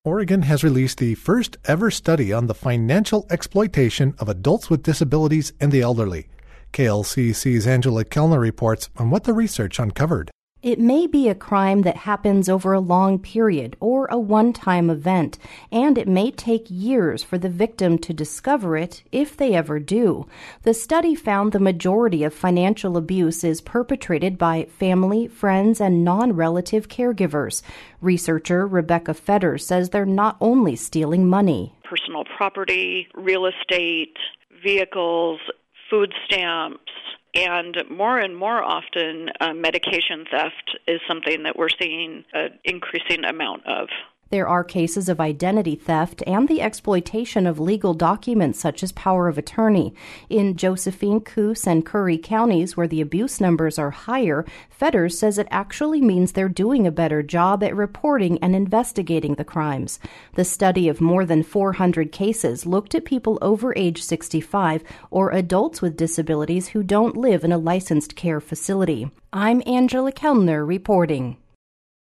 Oregon has released the first ever study on the financial exploitation of adults with disabilities and the elderly. KLCC's Angela Kellner reports on what the research uncovered. It may be a crime that happens over a long period or a one-time event, and it may take years for the victim to discover it, if they ever do. The study found the majority of financial abuse is perpetrated by family, friends, and non-relative caregivers. Researcher Rebecca Fetters says they're not only stealing money. Personal property, real estate, vehicles, food stamps, and more often, medication theft is something that we're seeing an increasing amount of. There are cases of identity theft and the exploitation of legal documents such as power of attorney. In Josephine, Coos, and Curry counties, where the abuse numbers are higher, Fetters says it actually means they're doing a better job at reporting and investigating the crimes. The study of more than 400 cases looked at people over age 65 or adults with disabilities who don't live in a licensed care facility. I'm Angela Kellner reporting.